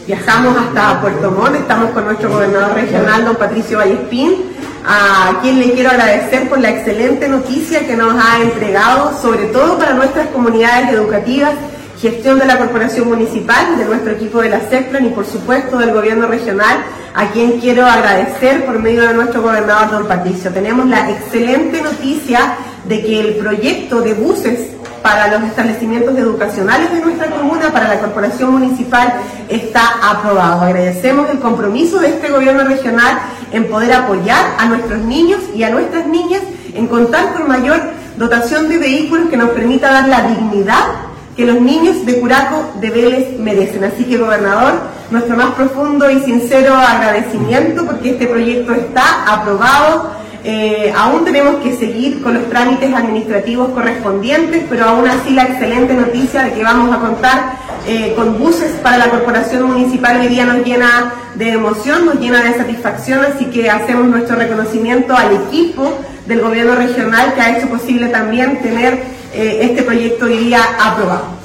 Viajamos hasta Puerto Montt, estamos con nuestro gobernador regional, don Patricio Vallespín, a quien le quiero agradecer por la excelente noticia que nos ha entregado, sobre todo para nuestras comunidades educativas, gestión de la Corporación Municipal, de nuestro equipo de la CEPLAN y por supuesto del Gobierno Regional, a quien quiero agradecer por medio de nuestro gobernador don Patricio. Tenemos la excelente noticia de que el proyecto de buses para los establecimientos educacionales de nuestra comuna, para la Corporación Municipal, está aprobado. Agradecemos el compromiso de este Gobierno Regional en poder apoyar a nuestros niños y a nuestras niñas en contar con mayor dotación de vehículos que nos permita dar la dignidad que los niños de Curacao de Vélez merecen. Así que, gobernador, nuestro más profundo y sincero agradecimiento porque este proyecto está aprobado. Aún tenemos que seguir con los trámites administrativos correspondientes, pero aún así la excelente noticia de que vamos a contar con buses para la Corporación Municipal hoy día nos llena de emoción, nos llena de satisfacción, así que hacemos nuestro reconocimiento al equipo del Gobierno Regional que ha hecho posible también tener este proyecto hoy día aprobado.